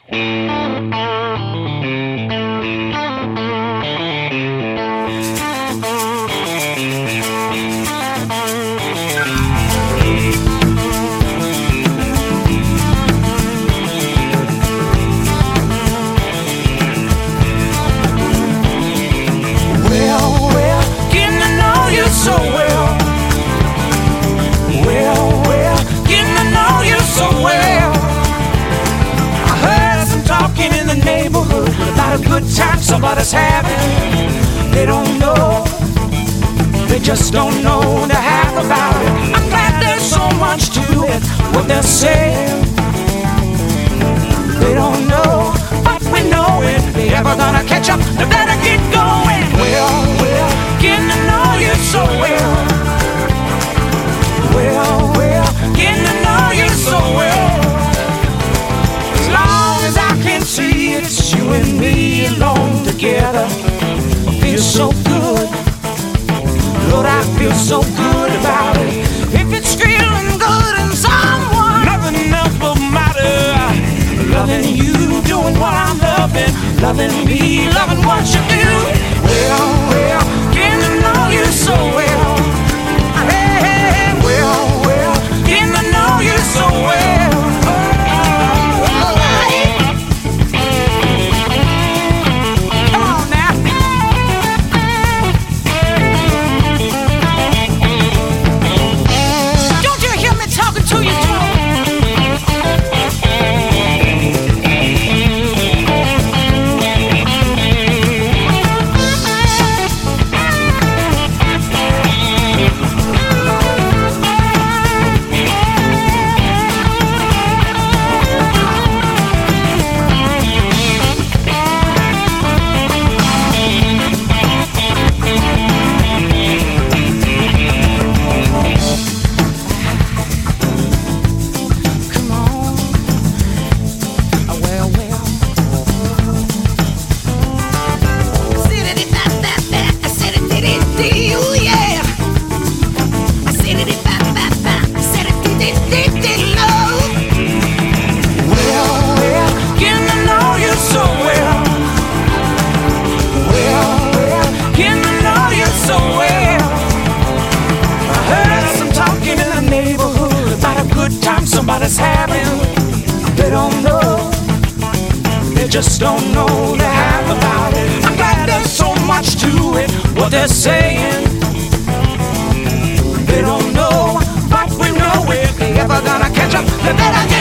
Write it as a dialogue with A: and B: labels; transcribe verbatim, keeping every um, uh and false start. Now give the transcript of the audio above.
A: Somebody's having, they don't know, they just don't know the half about it. I'm glad there's so much to it, what they're saying. They don't know, but we know it. They ever gonna catch up, they better get going. Well, well, getting to know you so well. Well, well, getting to know you so well. As long as I can see it's you and me alone together, I feel so good. Lord, I feel so good about it. If it's feeling good in someone, nothing else will matter. Loving you, doing what I'm loving, loving me, loving what you do. Well, well, getting to know you so well. Hey, hey, hey, well, well, getting to know you so well. Somebody's having, they don't know, they just don't know the half about it. I'm glad there's so much to it, what they're saying. They don't know, but we know it. They ever gonna catch up, they better